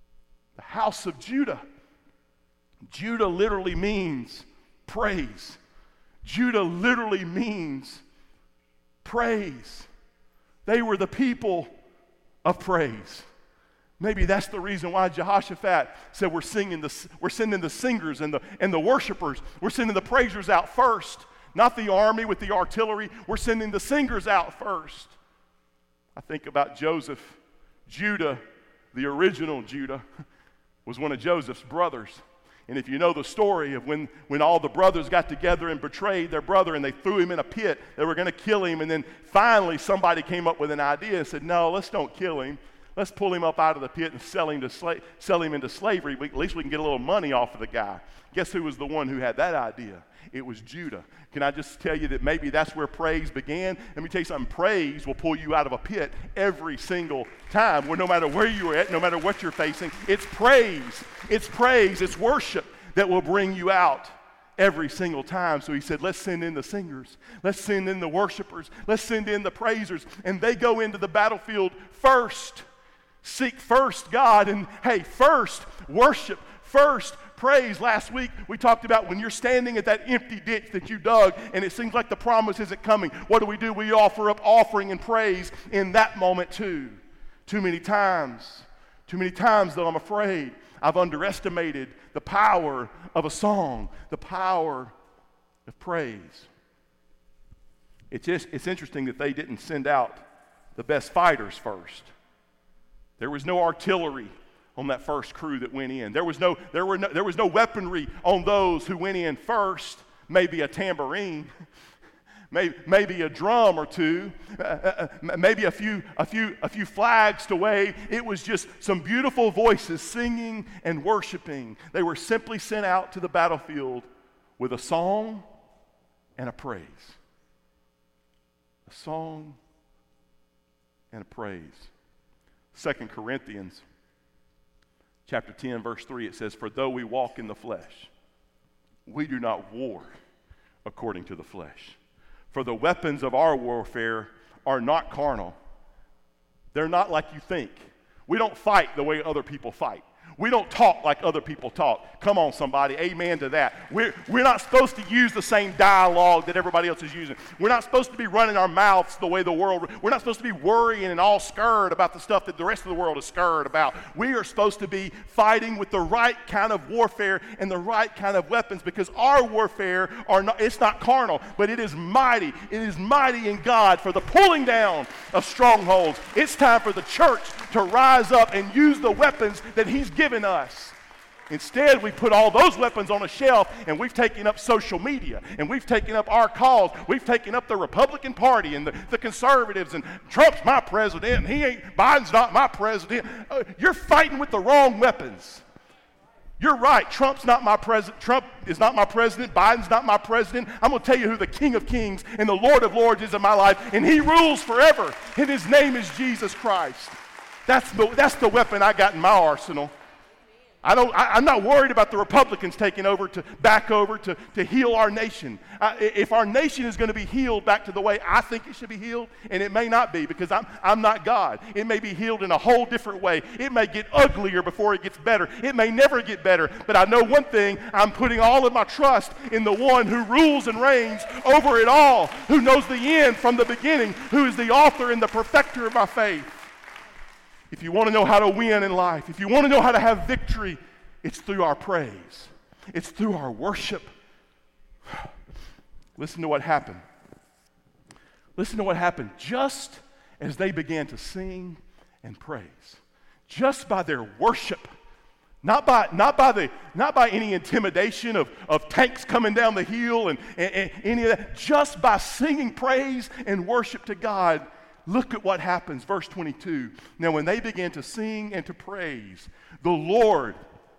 the house of Judah. Judah literally means praise. Judah literally means praise. They were the people of praise. Maybe that's the reason why Jehoshaphat said we're sending the singers and the worshipers. We're sending the praisers out first, not the army with the artillery. We're sending the singers out first. I think about Joseph. Judah, the original Judah, was one of Joseph's brothers. And if you know the story of when all the brothers got together and betrayed their brother and they threw him in a pit, they were going to kill him, and then finally somebody came up with an idea and said, no, let's don't kill him. Let's pull him up out of the pit and sell him into slavery. At least we can get a little money off of the guy. Guess who was the one who had that idea? It was Judah. Can I just tell you that maybe that's where praise began? Let me tell you something. Praise will pull you out of a pit every single time. Where no matter where you're at, no matter what you're facing, it's praise. It's praise. It's worship that will bring you out every single time. So he said, let's send in the singers. Let's send in the worshipers. Let's send in the praisers. And they go into the battlefield first. Seek first God, and hey, first worship, first praise. Last week we talked about when you're standing at that empty ditch that you dug and it seems like the promise isn't coming. What do? We offer up offering and praise in that moment too. Too many times though, I'm afraid I've underestimated the power of a song, the power of praise. It's interesting that they didn't send out the best fighters first. There was no artillery on that first crew that went in. There was no weaponry on those who went in first. Maybe a tambourine, maybe a drum or two, maybe a few flags to wave. It was just some beautiful voices singing and worshiping. They were simply sent out to the battlefield with a song and a praise. A song and a praise. 2 Corinthians chapter 10, verse 3, it says, for though we walk in the flesh, we do not war according to the flesh. For the weapons of our warfare are not carnal. They're not like you think. We don't fight the way other people fight. We don't talk like other people talk. Come on, somebody. Amen to that. We're not supposed to use the same dialogue that everybody else is using. We're not supposed to be running our mouths the way the world. We're not supposed to be worrying and all scared about the stuff that the rest of the world is scared about. We are supposed to be fighting with the right kind of warfare and the right kind of weapons, because our warfare it's not carnal, but it is mighty. It is mighty in God for the pulling down of strongholds. It's time for the church to rise up and use the weapons that He's given us. Instead, we put all those weapons on a shelf, and we've taken up social media, and we've taken up our cause. We've taken up the Republican Party and the conservatives, and Trump's my president, Biden's not my president. You're fighting with the wrong weapons. You're right. Trump is not my president. Biden's not my president. I'm going to tell you who the King of Kings and the Lord of Lords is in my life, and He rules forever, and His name is Jesus Christ. That's the weapon I got in my arsenal. I'm not worried about the Republicans taking over to heal our nation. If our nation is going to be healed back to the way I think it should be healed, and it may not be because I'm not God. It may be healed in a whole different way. It may get uglier before it gets better. It may never get better. But I know one thing, I'm putting all of my trust in the one who rules and reigns over it all, who knows the end from the beginning, who is the author and the perfecter of my faith. If you want to know how to win in life, if you want to know how to have victory, it's through our praise. It's through our worship. Listen to what happened. Listen to what happened just as they began to sing and praise. Just by their worship. Not by any intimidation of tanks coming down the hill and any of that. Just by singing praise and worship to God. Look at what happens, verse 22. Now when they began to sing and to praise, the Lord,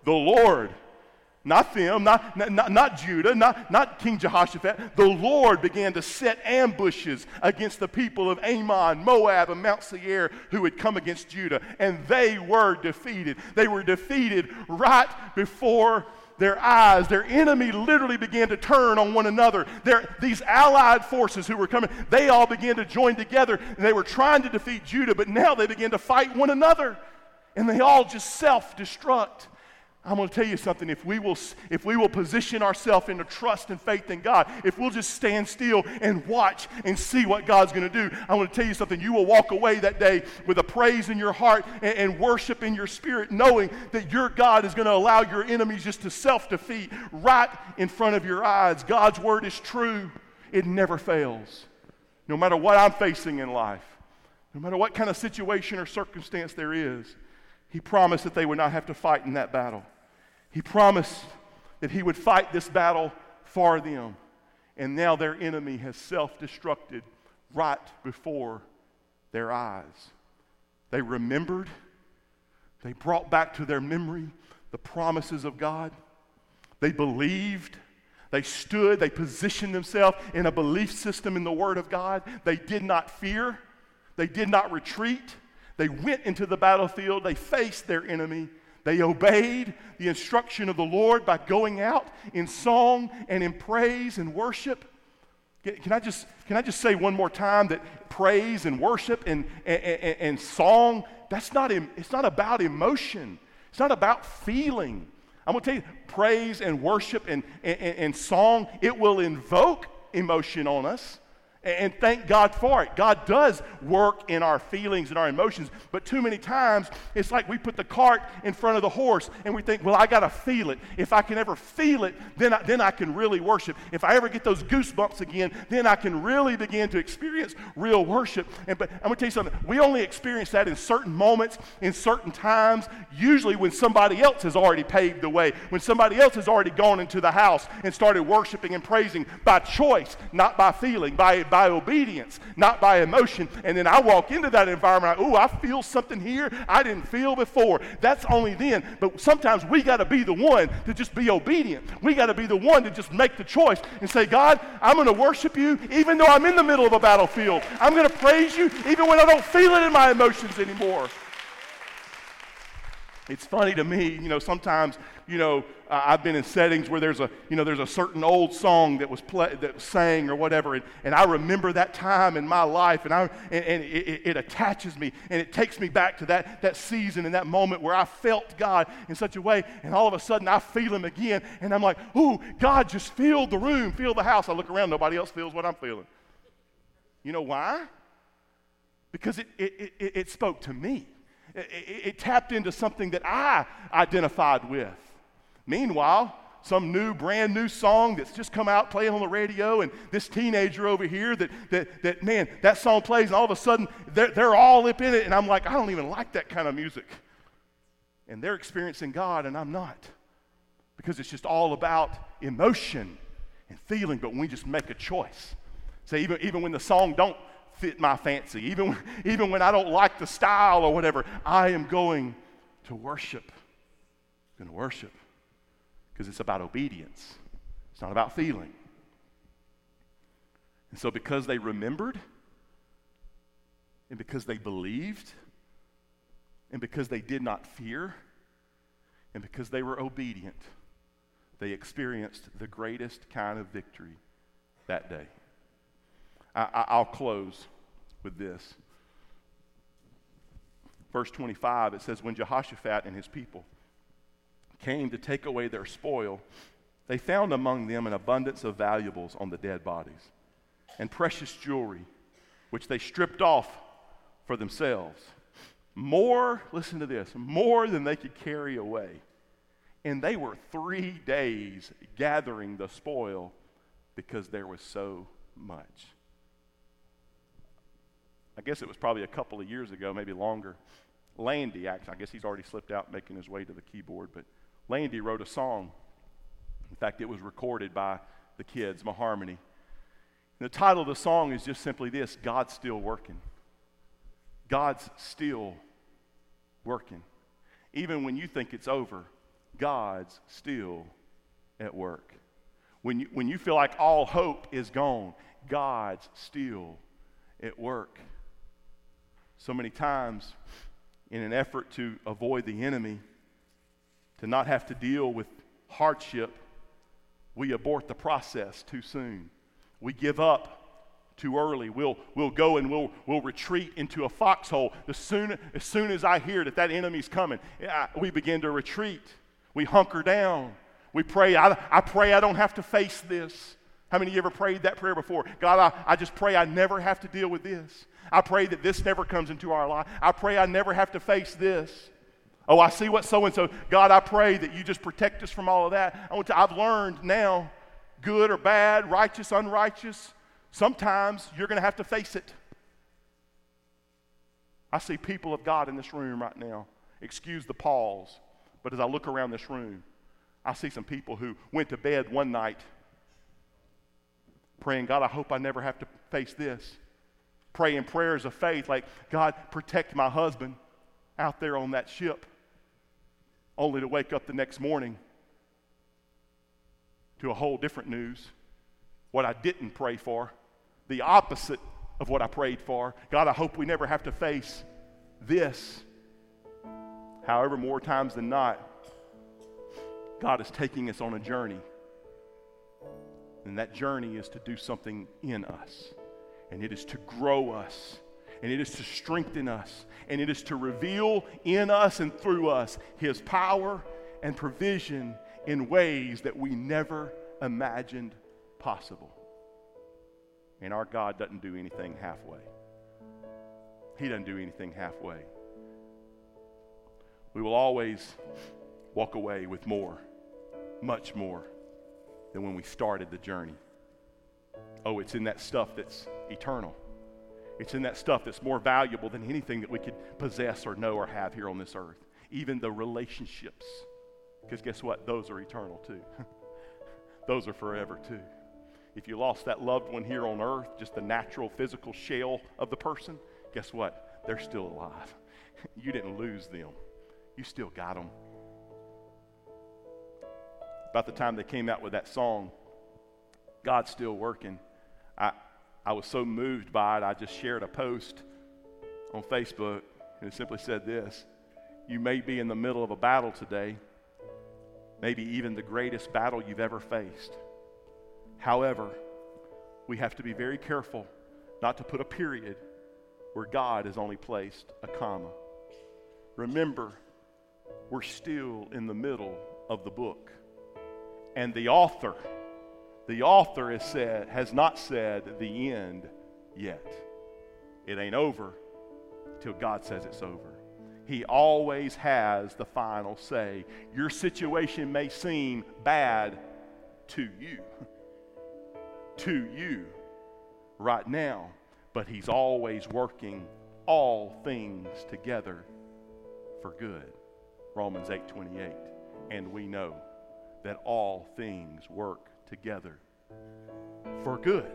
not them, not Judah, not King Jehoshaphat, the Lord began to set ambushes against the people of Ammon, Moab, and Mount Seir who had come against Judah, and they were defeated. They were defeated right before their eyes. Their enemy literally began to turn on one another. These allied forces who were coming, they all began to join together, and they were trying to defeat Judah, but now they began to fight one another, and they all just self-destruct. I'm going to tell you something. If we will position ourselves into trust and faith in God, if we'll just stand still and watch and see what God's going to do, I want to tell you something. You will walk away that day with a praise in your heart and worship in your spirit, knowing that your God is going to allow your enemies just to self-defeat right in front of your eyes. God's word is true. It never fails. No matter what I'm facing in life, no matter what kind of situation or circumstance there is, He promised that they would not have to fight in that battle. He promised that He would fight this battle for them. And now their enemy has self-destructed right before their eyes. They remembered. They brought back to their memory the promises of God. They believed. They stood. They positioned themselves in a belief system in the Word of God. They did not fear. They did not retreat. They went into the battlefield. They faced their enemy. They obeyed the instruction of the Lord by going out in song and in praise and worship. Can I just say one more time that praise and worship and song, it's not about emotion. It's not about feeling. I'm going to tell you, praise and worship and song, it will invoke emotion on us. And thank God for it. God does work in our feelings and our emotions, but too many times it's like we put the cart in front of the horse and we think, well, I got to feel it. If I can ever feel it, then I can really worship. If I ever get those goosebumps again, then I can really begin to experience real worship. But I'm going to tell you something. We only experience that in certain moments, in certain times, usually when somebody else has already paved the way, when somebody else has already gone into the house and started worshiping and praising by choice, not by feeling, by obedience, not by emotion. And then I walk into that environment, I feel something here I didn't feel before. That's only then. But sometimes we got to be the one to just be obedient. We got to be the one to just make the choice and say, God, I'm going to worship you even though I'm in the middle of a battlefield. I'm going to praise you even when I don't feel it in my emotions anymore. It's funny to me, sometimes, I've been in settings where there's a certain old song that was sang or whatever, and I remember that time in my life, and it attaches me, and it takes me back to that season and that moment where I felt God in such a way, and all of a sudden I feel Him again, and I'm like, ooh, God just filled the room, filled the house. I look around, nobody else feels what I'm feeling. You know why? Because it spoke to me. It tapped into something that I identified with. Meanwhile, some brand new song that's just come out playing on the radio, and this teenager over here that song plays, and all of a sudden they're all up in it, and I'm like, I don't even like that kind of music. And they're experiencing God, and I'm not. Because it's just all about emotion and feeling, but when we just make a choice. Say, even when the song don't fit my fancy, even when I don't like the style or whatever, I am going to worship. I'm going to worship because it's about obedience. It's not about feeling. And so because they remembered, and because they believed, and because they did not fear, and because they were obedient, they experienced the greatest kind of victory that day. I'll close with this. Verse 25, it says, when Jehoshaphat and his people came to take away their spoil, they found among them an abundance of valuables on the dead bodies and precious jewelry, which they stripped off for themselves. More, listen to this, more than they could carry away. And they were 3 days gathering the spoil because there was so much. I guess it was probably a couple of years ago, maybe longer. Landy, actually, I guess he's already slipped out making his way to the keyboard, but Landy wrote a song. In fact, it was recorded by the kids, Maharmony. And the title of the song is just simply this: God's still working. God's still working. Even when you think it's over, God's still at work. When you feel like all hope is gone, God's still at work. So many times, in an effort to avoid the enemy, to not have to deal with hardship, we abort the process too soon. We give up too early. We'll go and we'll retreat into a foxhole. As soon as I hear that enemy's coming, we begin to retreat. We hunker down. We pray, I pray I don't have to face this. How many of you ever prayed that prayer before? God, I just pray I never have to deal with this. I pray that this never comes into our life. I pray I never have to face this. Oh, I see what so-and-so. God, I pray that you just protect us from all of that. I've learned now, good or bad, righteous, unrighteous, sometimes you're going to have to face it. I see people of God in this room right now. Excuse the pause, but as I look around this room, I see some people who went to bed one night praying, God, I hope I never have to face this. Praying prayers of faith like, God, protect my husband out there on that ship, only to wake up the next morning to a whole different news. What I didn't pray for, the opposite of what I prayed for. God, I hope we never have to face this. However, more times than not, God is taking us on a journey. And that journey is to do something in us. And it is to grow us. And it is to strengthen us. And it is to reveal in us and through us His power and provision in ways that we never imagined possible. And our God doesn't do anything halfway. He doesn't do anything halfway. We will always walk away with more, much more, than when we started the journey. Oh, it's in that stuff that's eternal. It's in that stuff that's more valuable than anything that we could possess or know or have here on this earth. Even the relationships. Because guess what? Those are eternal too. Those are forever too. If you lost that loved one here on earth, just the natural physical shell of the person, guess what? They're still alive. You didn't lose them. You still got them. About the time they came out with that song, God's Still Working, I was so moved by it, I just shared a post on Facebook, and it simply said this: you may be in the middle of a battle today, maybe even the greatest battle you've ever faced. However, we have to be very careful not to put a period where God has only placed a comma. Remember, we're still in the middle of the book. And the author has not said the end yet. It ain't over till God says it's over. He always has the final say. Your situation may seem bad to you right now, but He's always working all things together for good. Romans 8:28. And we know that all things work together for good.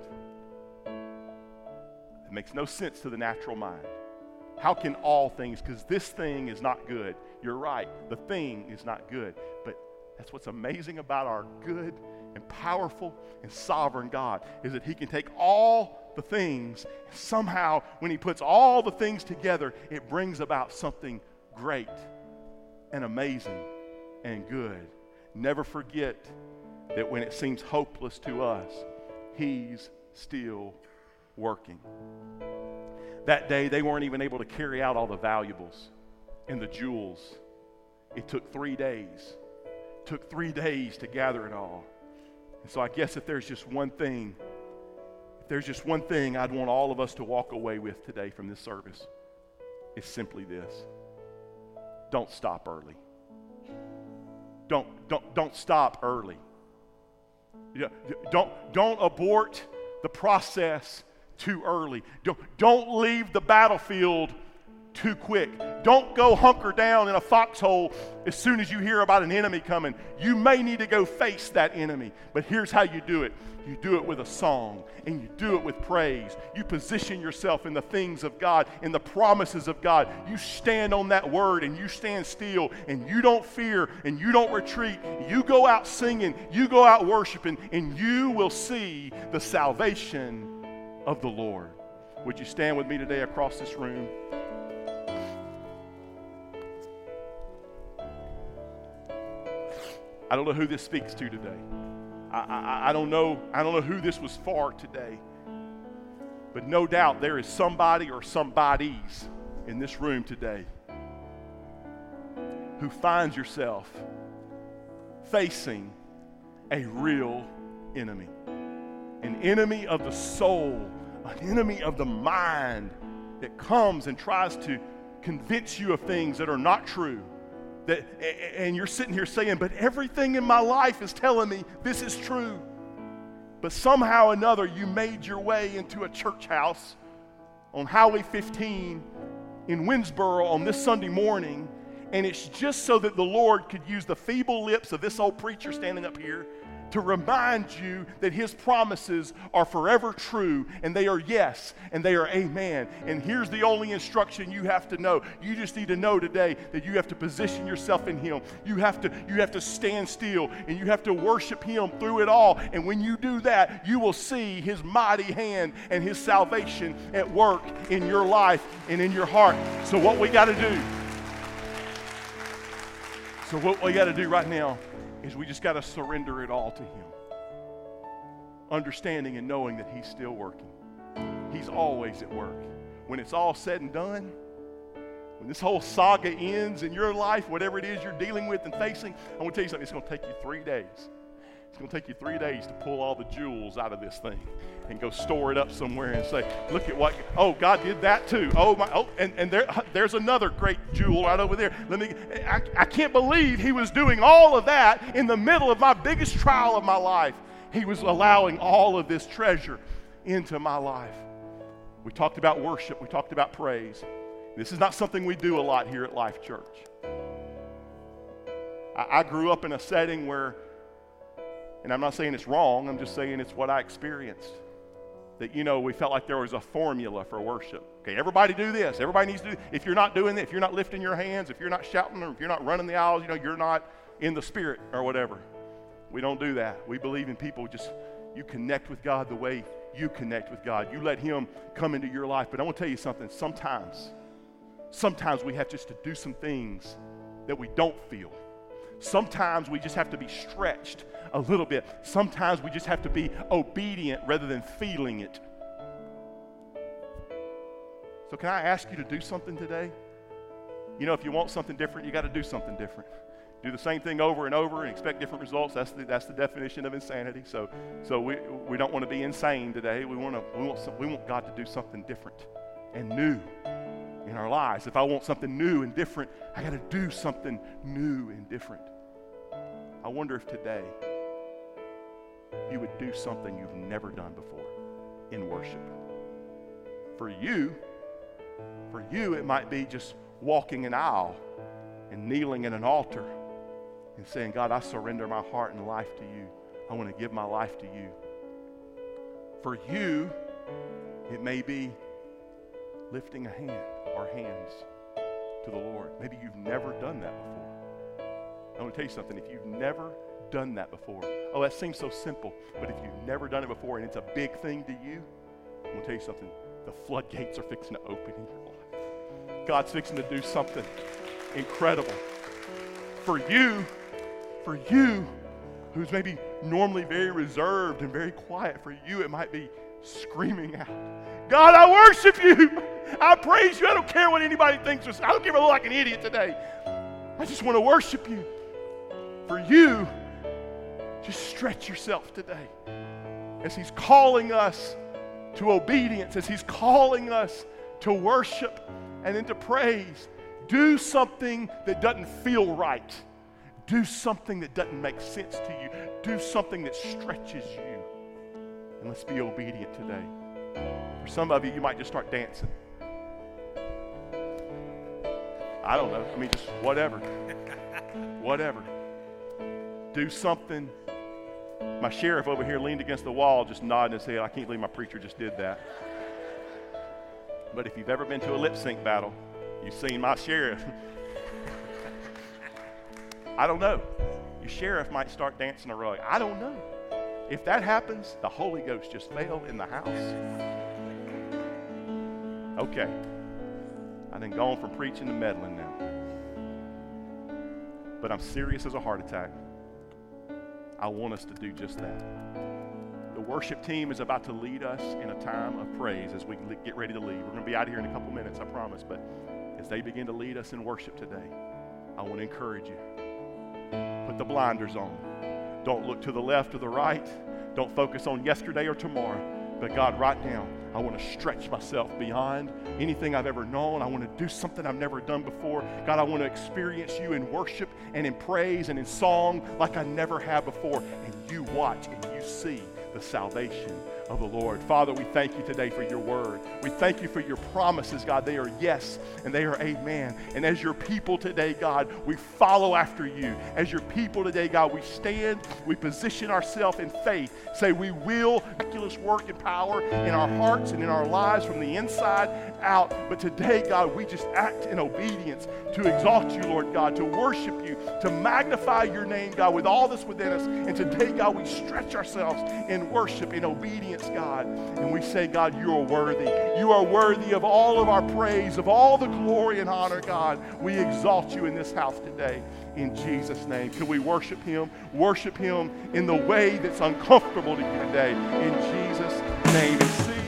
It makes no sense to the natural mind. How can all things, because this thing is not good. You're right, the thing is not good. But that's what's amazing about our good and powerful and sovereign God, is that He can take all the things, and somehow when He puts all the things together, it brings about something great and amazing and good. Never forget that when it seems hopeless to us, He's still working. That day, they weren't even able to carry out all the valuables and the jewels. It took 3 days. It took 3 days to gather it all. And so I guess if there's just one thing I'd want all of us to walk away with today from this service, it's simply this: don't stop early. Don't stop early. Don't abort the process too early. Don't leave the battlefield too quick. Don't go hunker down in a foxhole as soon as you hear about an enemy coming. You may need to go face that enemy, but here's how you do it. You do it with a song, and you do it with praise. You position yourself in the things of God, in the promises of God. You stand on that word, and you stand still, and you don't fear, and you don't retreat. You go out singing, you go out worshiping, and you will see the salvation of the Lord. Would you stand with me today across this room? I don't know who this speaks to today. I don't know who this was for today. But no doubt there is somebody or somebodies in this room today who finds yourself facing a real enemy. An enemy of the soul, an enemy of the mind that comes and tries to convince you of things that are not true. And you're sitting here saying, but everything in my life is telling me this is true. But somehow or another, you made your way into a church house on Highway 15 in Winsboro on this Sunday morning, and it's just so that the Lord could use the feeble lips of this old preacher standing up here to remind you that his promises are forever true, and they are yes, and they are amen. And here's the only instruction you have to know. You just need to know today that you have to position yourself in him. You have to stand still, and you have to worship him through it all. And when you do that, you will see his mighty hand and his salvation at work in your life and in your heart. So what we got to do right now is we just got to surrender it all to him. Understanding and knowing that he's still working. He's always at work. When it's all said and done, when this whole saga ends in your life, whatever it is you're dealing with and facing, I want to tell you something, it's going to take you 3 days. It's going to take you 3 days to pull all the jewels out of this thing and go store it up somewhere and say, look at what, oh, God did that too. And there's another great jewel right over there. I can't believe he was doing all of that in the middle of my biggest trial of my life. He was allowing all of this treasure into my life. We talked about worship. We talked about praise. This is not something we do a lot here at Life Church. I grew up in a setting where, and I'm not saying it's wrong, I'm just saying it's what I experienced. That, we felt like there was a formula for worship. Okay, everybody do this. Everybody needs to do this. If you're not doing it, if you're not lifting your hands, if you're not shouting, or if you're not running the aisles, you're not in the spirit or whatever. We don't do that. We believe in people you connect with God the way you connect with God. You let him come into your life. But I want to tell you something. Sometimes we have just to do some things that we don't feel. Sometimes we just have to be stretched a little bit. Sometimes we just have to be obedient rather than feeling it. So can I ask you to do something today? If you want something different, you got to do something different. Do the same thing over and over and expect different results. That's the definition of insanity. So we don't want to be insane today. We want God to do something different and new in our lives. If I want something new and different, I got to do something new and different. I wonder if today you would do something you've never done before in worship. For you, it might be just walking an aisle and kneeling at an altar and saying, God, I surrender my heart and life to you. I want to give my life to you. For you, it may be lifting a hand or hands to the Lord. Maybe you've never done that before. I want to tell you something. If you've never done that before, that seems so simple, but if you've never done it before and it's a big thing to you, I want to tell you something. The floodgates are fixing to open in your life. God's fixing to do something incredible. For you who's maybe normally very reserved and very quiet, for you it might be screaming out, God, I worship you. I praise you. I don't care what anybody thinks. I don't care if I look like an idiot today. I just want to worship you. For you, just stretch yourself today as he's calling us to obedience, as he's calling us to worship and into praise. Do something that doesn't feel right. Do something that doesn't make sense to you. Do something that stretches you. And let's be obedient today. For some of you, you might just start dancing. I don't know. Just whatever. Whatever. Do something. My sheriff over here leaned against the wall, just nodding his head. I can't believe my preacher just did that. But if you've ever been to a lip sync battle, you've seen my sheriff. I don't know. Your sheriff might start dancing a rug. I don't know. If that happens, the Holy Ghost just fell in the house. Okay. I've been gone from preaching to meddling now. But I'm serious as a heart attack. I want us to do just that. The worship team is about to lead us in a time of praise as we get ready to leave. We're going to be out of here in a couple minutes, I promise. But as they begin to lead us in worship today, I want to encourage you. Put put the blinders on. Don't look to the left or the right. Don't focus on yesterday or tomorrow. But God, right now, I want to stretch myself beyond anything I've ever known. I want to do something I've never done before. God, I want to experience you in worship and in praise and in song like I never have before. And you watch and you see the salvation of the Lord. Father, we thank you today for your word. We thank you for your promises, God. They are yes and they are amen. And as your people today, God, we follow after you. As your people today, God, we stand, we position ourselves in faith. Say we will miraculous work and power in our hearts and in our lives from the inside out. But today, God, we just act in obedience to exalt you, Lord God, to worship you, to magnify your name, God, with all that's within us. And today, God, we stretch ourselves in worship, in obedience, God. And we say, God, you are worthy. You are worthy of all of our praise, of all the glory and honor, God. We exalt you in this house today in Jesus' name. Can we worship him? Worship him in the way that's uncomfortable to you today in Jesus' name. And see